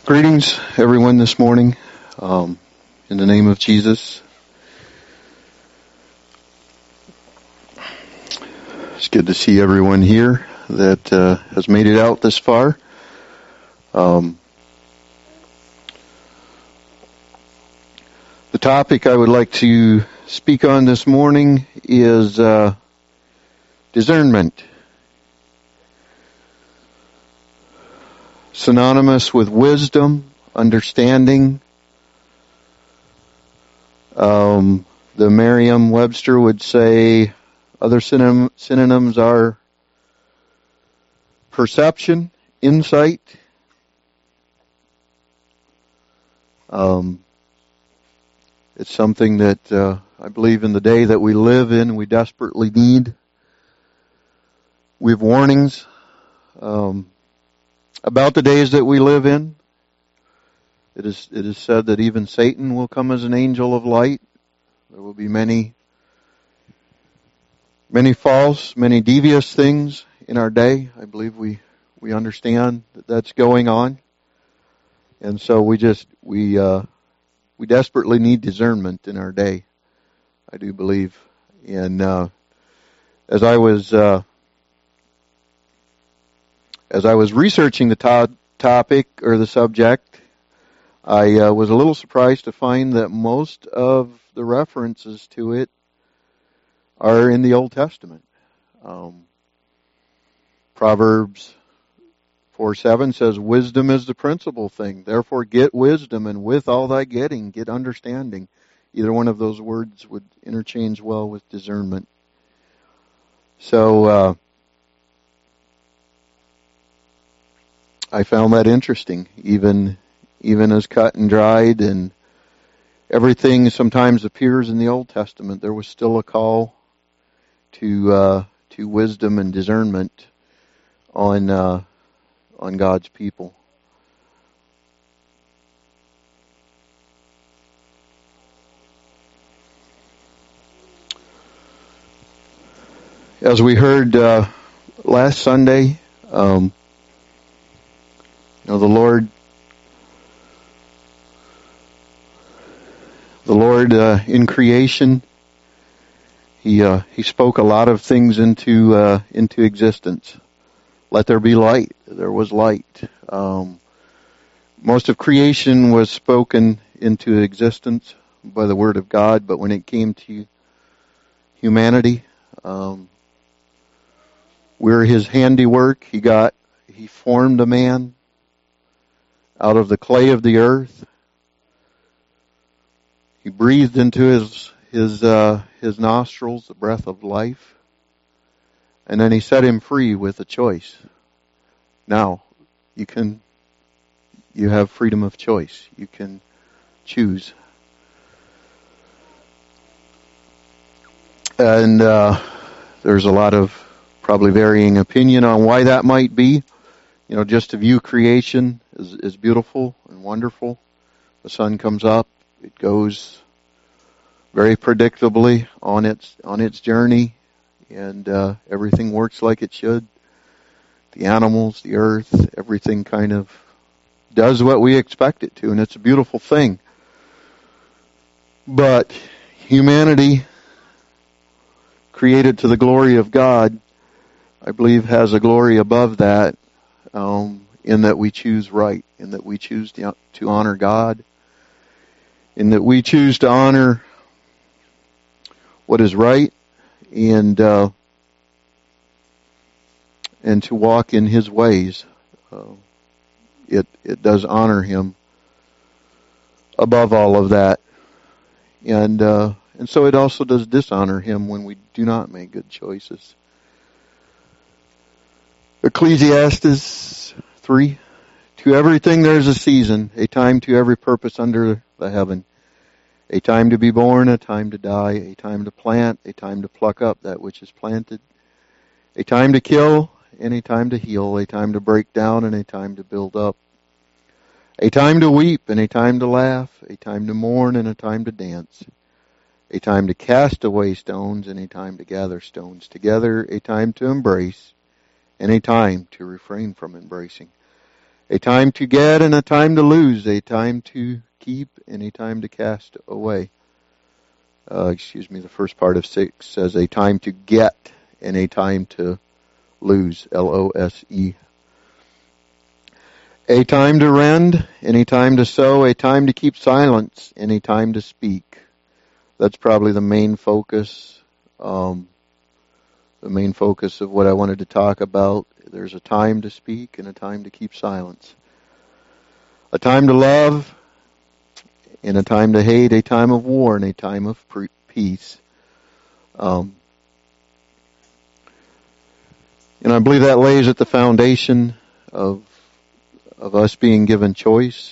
Greetings, everyone, this morning. In the name of Jesus. It's good to see everyone here that has made it out this far. The topic I would like to speak on this morning is discernment. Synonymous with wisdom, understanding. The Merriam-Webster would say other synonyms are perception, insight. It's something that I believe in the day that we live in, we desperately need. We have warnings about the days that we live in. It is said that even Satan will come as an angel of light. There will be many false, many devious things in our day. I believe we understand that that's going on. And so we desperately need discernment in our day. I do believe. And as I was researching the topic or the subject, I was a little surprised to find that most of the references to it are in the Old Testament. Proverbs 4:7 says, "Wisdom is the principal thing. Therefore get wisdom, and with all thy getting, get understanding." Either one of those words would interchange well with discernment. So, I found that interesting, even as cut and dried and everything sometimes appears in the Old Testament, there was still a call to wisdom and discernment on God's people. As we heard last Sunday, the Lord in creation, He spoke a lot of things into existence. Let there be light. There was light. Most of creation was spoken into existence by the Word of God, but when it came to humanity, we're His handiwork. He formed a man out of the clay of the earth. He breathed into his nostrils the breath of life, and then He set him free with a choice. Now, you have freedom of choice. You can choose. And there's a lot of probably varying opinion on why that might be. Just to view creation is beautiful and wonderful. The sun comes up, it goes very predictably on its journey, and everything works like it should. The animals, the earth, everything kind of does what we expect it to, and it's a beautiful thing. But humanity, created to the glory of God, I believe has a glory above that, in that we choose right, in that we choose to honor God, in that we choose to honor what is right, and to walk in His ways. It does honor Him above all of that, and so it also does dishonor Him when we do not make good choices. Ecclesiastes 3, "To everything there is a season, a time to every purpose under the heaven. A time to be born, a time to die, a time to plant, a time to pluck up that which is planted. A time to kill, and a time to heal, a time to break down, and a time to build up. A time to weep, and a time to laugh, a time to mourn, and a time to dance. A time to cast away stones, and a time to gather stones together, a time to embrace, and a time to refrain from embracing. A time to get and a time to lose, a time to keep and a time to cast away. The first part of 6 says a time to get and a time to lose, L-O-S-E. A time to rend and a time to sow, a time to keep silence and a time to speak. That's probably the main focus of what I wanted to talk about. There's a time to speak and a time to keep silence. A time to love and a time to hate, a time of war and a time of peace. And I believe that lays at the foundation of us being given choice,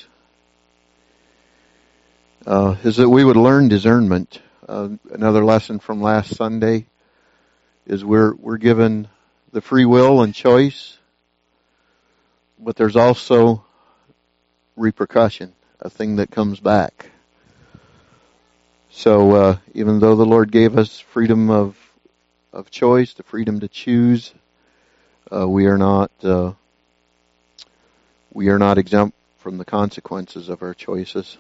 is that we would learn discernment. Another lesson from last Sunday is we're given the free will and choice, but there's also repercussion, a thing that comes back. So even though the Lord gave us freedom of choice, the freedom to choose, we are not exempt from the consequences of our choices.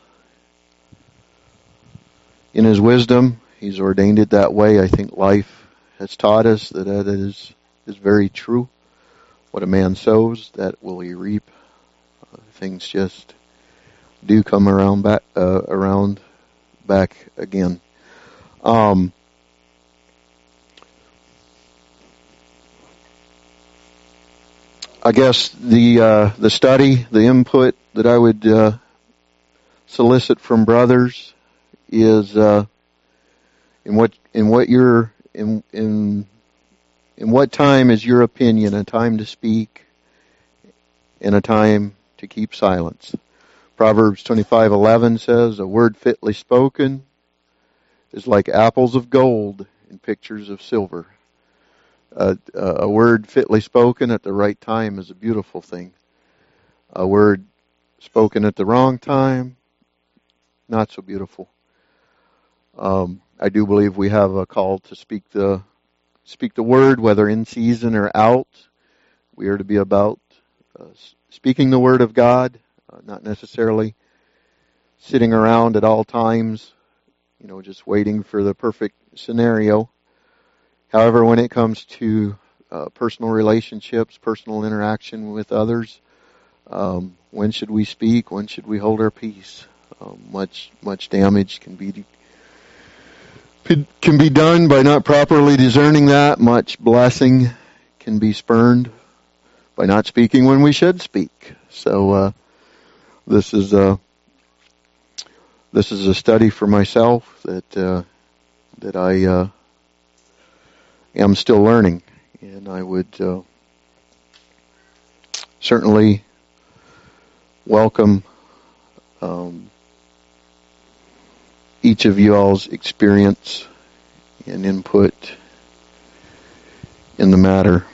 In His wisdom, He's ordained it that way. I think life has taught us that is very true. What a man sows, that will he reap. Things just do come around back again. I guess the study, the input that I would solicit from brothers is in what time is your opinion a time to speak and a time to keep silence? Proverbs 25:11 says, "A word fitly spoken is like apples of gold in pictures of silver." A word fitly spoken at the right time is a beautiful thing. A word spoken at the wrong time, not so beautiful. I do believe we have a call to speak the word, whether in season or out. We are to be about speaking the word of God, not necessarily sitting around at all times, just waiting for the perfect scenario. However, when it comes to personal relationships, personal interaction with others, when should we speak? When should we hold our peace? Much damage can be done by not properly discerning that. Much blessing can be spurned by not speaking when we should speak. So this is a study for myself that I am still learning, and I would certainly welcome each of you all's experience and input in the matter.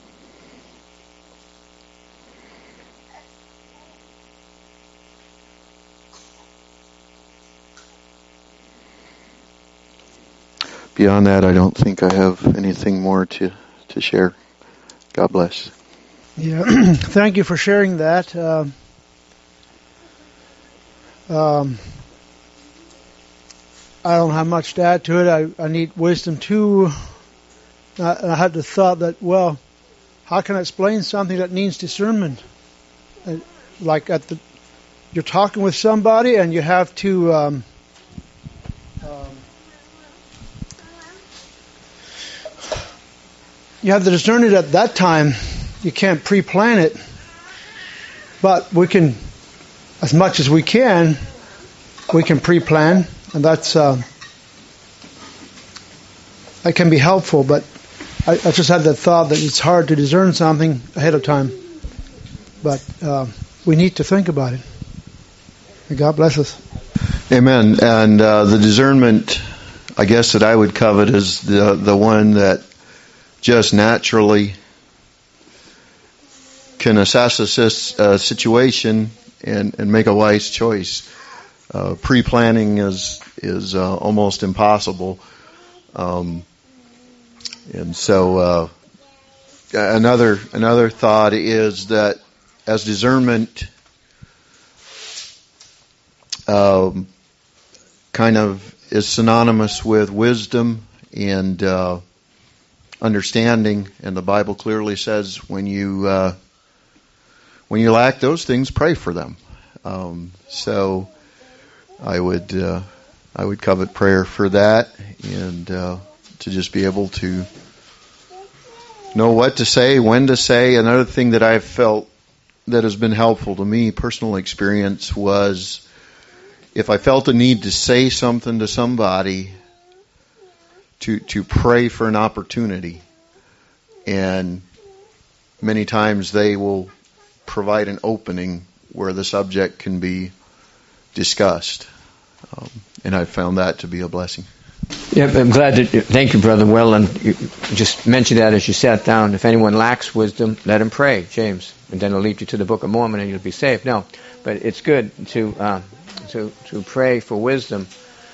Beyond that, I don't think I have anything more to share. God bless. Yeah, thank you for sharing that. I don't have much to add to it. I need wisdom too. I had the thought that, well, how can I explain something that needs discernment? Like you're talking with somebody and you have to you have to discern it at that time. You can't pre-plan it, but we can, as much as we can pre-plan. And that can be helpful, but I just had that thought that it's hard to discern something ahead of time. But we need to think about it. May God bless us. Amen. And the discernment, I guess, that I would covet is the one that just naturally can assess a situation and make a wise choice. Pre-planning is almost impossible, and so another thought is that as discernment kind of is synonymous with wisdom and understanding, and the Bible clearly says when you lack those things, pray for them. So I would covet prayer for that, and to just be able to know what to say, when to say. Another thing that I've felt that has been helpful to me, personal experience, was if I felt a need to say something to somebody, to pray for an opportunity. And many times they will provide an opening where the subject can be discussed. And I've found that to be a blessing. Yeah, I'm glad that. Thank you, Brother Will. And you just mentioned that as you sat down. If anyone lacks wisdom, let him pray, James, and then it'll lead you to the Book of Mormon, and you'll be saved. No, but it's good to pray for wisdom.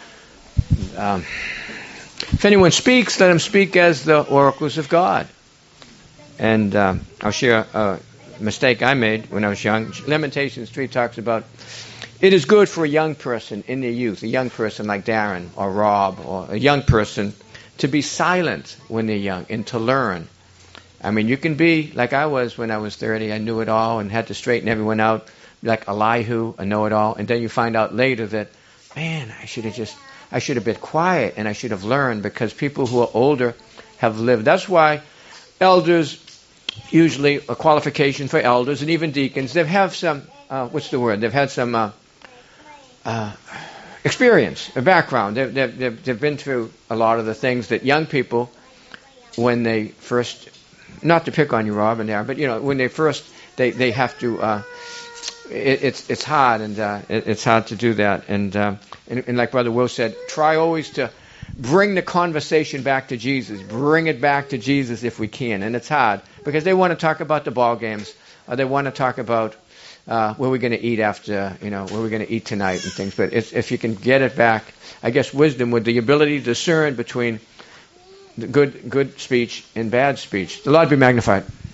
If anyone speaks, let him speak as the oracles of God. And I'll share a mistake I made when I was young. Lamentations 3 talks about it is good for a young person in their youth, a young person like Darren or Rob or a young person, to be silent when they're young and to learn. I mean, you can be like I was when I was 30. I knew it all and had to straighten everyone out, like Elihu, a know-it-all. And then you find out later that, man, I should have been quiet and I should have learned, because people who are older have lived. That's why elders, usually a qualification for elders and even deacons, they have some, they've had some experience, a background. They've been through a lot of the things that young people, when they first, not to pick on you, Rob and Darren, but when they first, they have to, it's hard, and it's hard to do that. And like Brother Will said, try always to bring the conversation back to Jesus. Bring it back to Jesus if we can. And it's hard, because they want to talk about the ball games, or they want to talk about where we're going to eat after, where we're going to eat tonight and things. But if you can get it back, I guess wisdom with the ability to discern between the good speech and bad speech. The Lord be magnified.